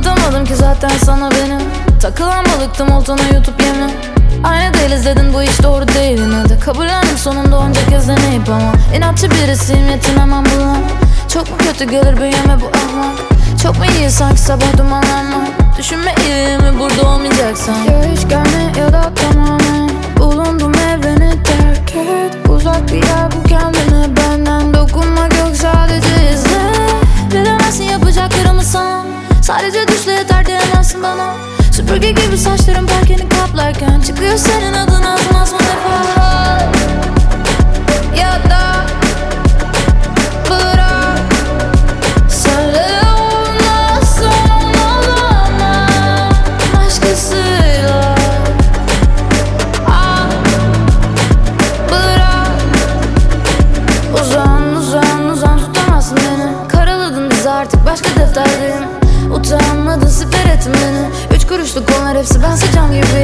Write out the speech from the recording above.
Anlatamadım ki zaten sana beni. Takılan balıktım oltana YouTube yeme. Aynı değiliz dedin, bu iş doğru değil yine de. Kabullendim sonunda onca kez deneyip ama İnatçı birisiyim, yetinemem buna. Çok mu kötü gelir bünyeme bu ahmak? Çok mu iyi sanki sabah dumanlanma? Düşünme iyi mi burada olmayacaksan? Ya hiç gelme ya da tamamen bulundum evreni terk et. Uzak bir yer bu kendine, benden dokunmak yok, sadece izle. Bilemezsin yapacaklarımı sana. Sadece düşle yeter diyemezsin bana. Süpürge gibi saçlarım parkeni kaplarken çıkıyor senin adın azmaz mı nefes? Ya da bırak. Senle olmazsan olamam başkasıyla. Bırak. Uzan tutamazsın beni. Karaladın bizi artık başka defterdeyim. Utanmadın siper ettin beni. 3 kuruşluk onlar hepsi, bense cam gibi.